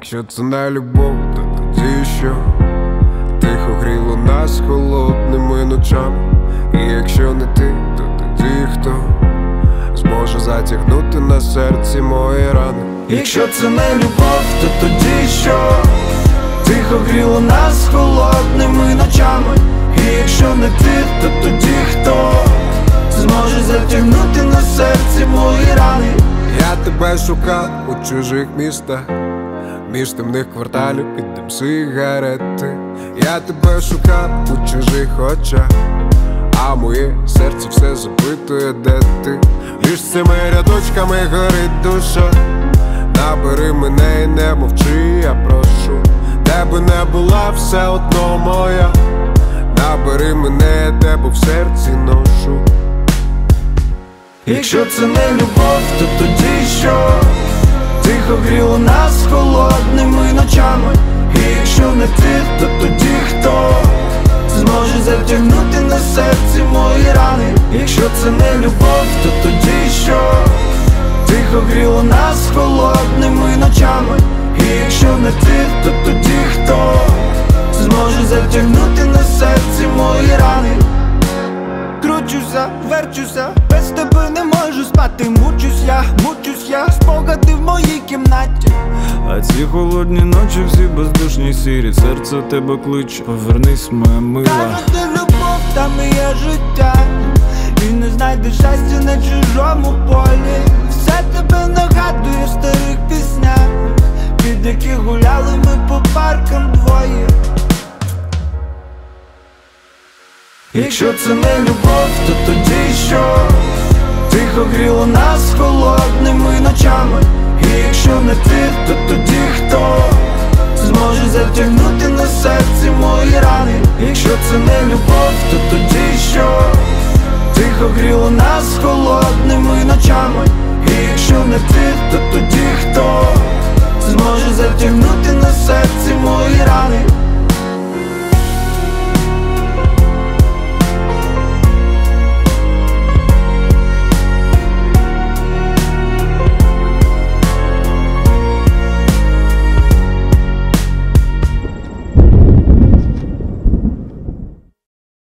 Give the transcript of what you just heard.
Якщо це не любов, то тоді що? Тихо гріло нас холодними ночами. І якщо не ти, то тоді хто зможе затягнути на серці мої рани? Якщо це не любов, то тоді що? Тихо гріло нас холодними ночами. І якщо не ти, то тоді хто зможе затягнути на серці мої рани? Я тебе шукав у чужих містах, між темних кварталів під дим сигарети. Я тебе шукав у чужих очах, а моє серце все запитує, де ти. Між цими рядочками горить душа. Набери мене і не мовчи, я прошу. Де би не була, все одно моя. Набери мене, я тебе в серці ношу. Якщо це не любов, то тоді що? Тихо гріло нас холодними ночами. І якщо не ти, то тоді хто зможе затягнути на серці мої рани? Якщо це не любов, то тоді що? Тихо гріло нас холодними ночами. І якщо не ти, то тоді хто зможе затягнути на серці мої рани? Кручуся, верчуся, без тебе не можу спати. Мучусь я, спогади в моїй кімнаті. А ці холодні ночі всі бездушні сірі. Серце тебе кличе, повернись, моя мила. Кажуть, де любов, там і є життя. І не знайдеш щастя на чужому полі. Все тебе нагадує в старих піснях, під яких гуляли ми по паркам двоє. Якщо це не любов, то тоді що? Тихо гріло нас холодними ночами. І якщо не ти, то